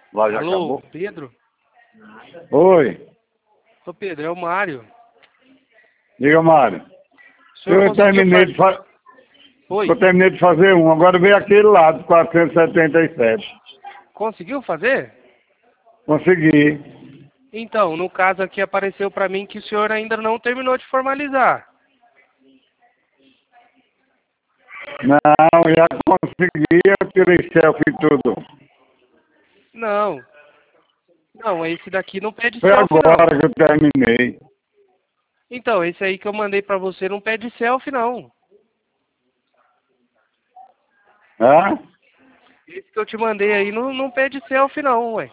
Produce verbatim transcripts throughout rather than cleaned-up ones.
Lá já Alô, acabou? Pedro? Oi, Ô Pedro, é o Mário. diga, Mário. O senhor Eu conseguiu terminei de, fazer... fa... Oi, eu terminei de fazer um, agora veio aquele lá, de quatrocentos e setenta e sete. conseguiu fazer? Consegui. Então, no caso aqui apareceu pra mim que o senhor ainda não terminou de formalizar. Não, já consegui, eu tirei selfie e tudo. Não. Não, esse daqui não pede Foi selfie, não. agora que eu terminei. Então, esse aí que eu mandei pra você não pede selfie, não. Hã? Esse que eu te mandei aí não, não pede selfie, não, ué.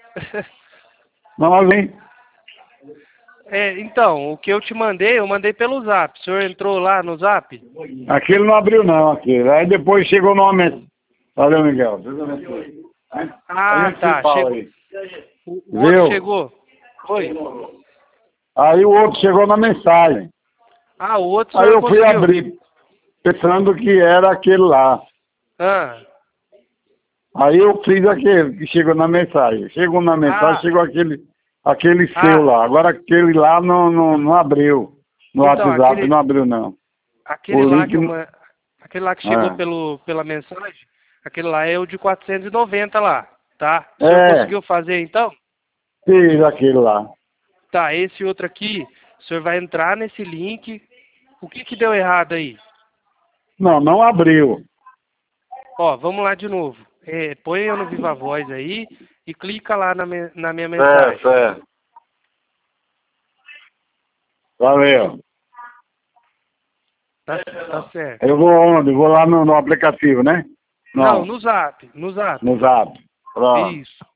Não, hein? É, então, o que eu te mandei, eu mandei pelo Zap. O senhor entrou lá no Zap? Aquele não abriu não, aquele. Aí depois chegou no aumento. Valeu, Miguel. Aí a Ah, gente se tá. fala Chegou. aí. O, o outro Viu? chegou? Oi. Aí o outro chegou na mensagem. Ah, o outro o Aí senhor eu fui conseguiu. abrir, pensando que era aquele lá. Ah, Aí eu fiz aquele que chegou na mensagem. Chegou na mensagem, ah, chegou aquele, aquele seu ah. lá. Agora aquele lá não, não, não abriu. No Então, WhatsApp aquele, não abriu não. aquele O lá link. que eu, não- ma- aquele lá que chegou É. pelo, pela mensagem, aquele lá é o de quatrocentos e noventa lá, tá? O senhor É, conseguiu fazer então? fiz aquele lá. Tá, esse outro aqui, o senhor vai entrar nesse link. O que que deu errado aí? Não, não abriu. Ó, vamos lá de novo. É, põe eu no Viva Voz aí e clica lá na, me- na minha Certo, mensagem. certo. Valeu. Tá, tá certo. Eu vou onde? Vou lá no, no aplicativo, né? Não, Não, no Zap, no Zap. no Zap. Pronto. Isso.